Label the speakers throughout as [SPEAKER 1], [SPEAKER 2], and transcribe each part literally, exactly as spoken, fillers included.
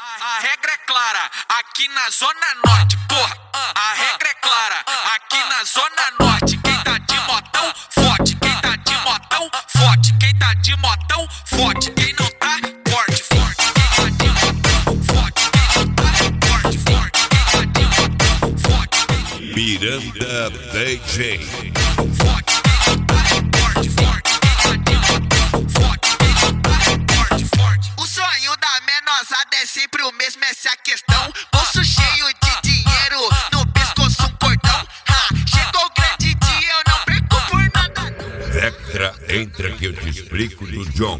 [SPEAKER 1] A regra é clara, aqui na Zona Norte, porra. A regra é clara, aqui na Zona Norte. Quem tá de motão, forte. Quem tá de motão, forte. Quem tá de motão, forte. Quem não tá, forte, forte. Quem tá de motão, forte. Quem não tá, forte, forte. Quem tá de motão, forte.
[SPEAKER 2] Miranda D J.
[SPEAKER 1] Forte, quem não tá, forte, forte. Quem tá de motão, forte. Quem não tá, forte, forte. O sonho da menosada é sempre o mesmo, essa é a questão. Bolso cheio de dinheiro, no pescoço um cordão. Ha, chegou o grande dia, eu não perco por nada não.
[SPEAKER 2] Vectra, entra que eu te explico do John.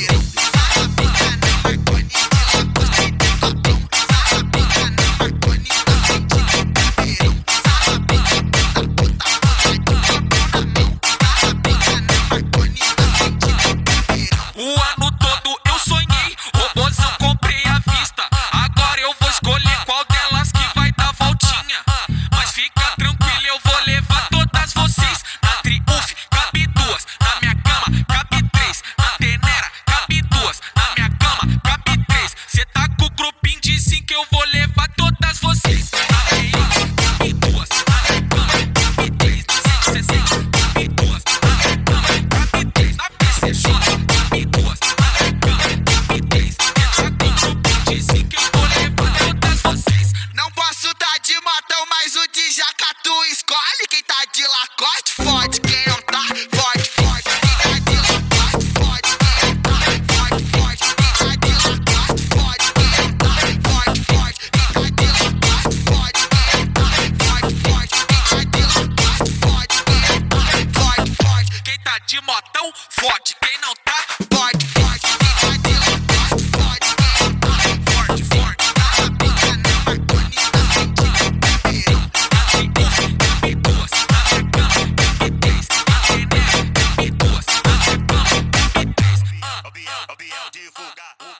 [SPEAKER 1] O ano todo eu sonhei, robôzão comprei à vista. Agora eu vou escolher qual delas que vai dar voltinha. Mas fica tranquilo, eu vou levar todas vocês. Na Triumph cabe duas, na minha cama cabe três. Na Tenera cabe duas, na minha cama cabe três. Cê tá com o grupinho de cinco, eu vou levar todas vocês. Na Triumph cabe duas, na minha cama cabe três. Na cento e sessenta cabe duas, na minha cama cabe três. Na P C J cabe duas, na minha cama cabe três. Cê tá com o grupinho de cinco, eu vou levar todas vocês. Não posso tá de motão, mas o de jaca tu escolhe. Quem tá de Lacoste fode, quem não tá, forte, forte. Quem tá de Lacoste fode, quem não tá, forte, forte. Quem tá de Lacoste fode, quem não tá, forte, forte. Quem tá de Lacoste fode, quem não tá, forte, forte. Quem tá de Lacoste fode, quem não tá, forte, forte. Quem tá de motão forte, quem não tá, forte, forte. Quem tá de Lacoste fode, quem não tá, forte, forte. Na pica, na Marconi, na Ventinha, Pereirão. Na Triumph, cabe duas, na minha cama, cabe três. Na Tenera, cabe duas, na minha cama, cabe três.
[SPEAKER 3] Ô Biel, ô Biel, divulga o